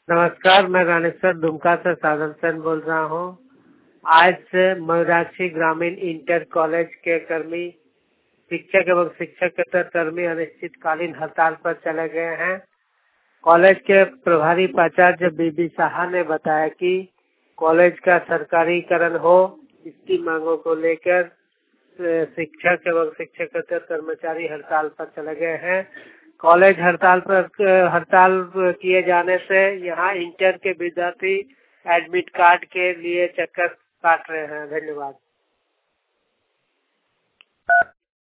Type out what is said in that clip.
नमस्कार, मैं रानेश्वर दुमका से साधन सेन बोल रहा हूँ। आज से मयूराक्षी ग्रामीण इंटर कॉलेज के कर्मी शिक्षक एवं शिक्षकेतर कर्मी अनिश्चितकालीन हड़ताल पर चले गए हैं। कॉलेज के प्रभारी प्राचार्य बीबी साहा ने बताया कि कॉलेज का सरकारीकरण हो, इसकी मांगों को लेकर शिक्षक एवं शिक्षकेतर कर्मचारी हड़ताल पर चले गए हैं। कॉलेज हड़ताल किए जाने से यहाँ इंटर के विद्यार्थी एडमिट कार्ड के लिए चक्कर काट रहे हैं। धन्यवाद।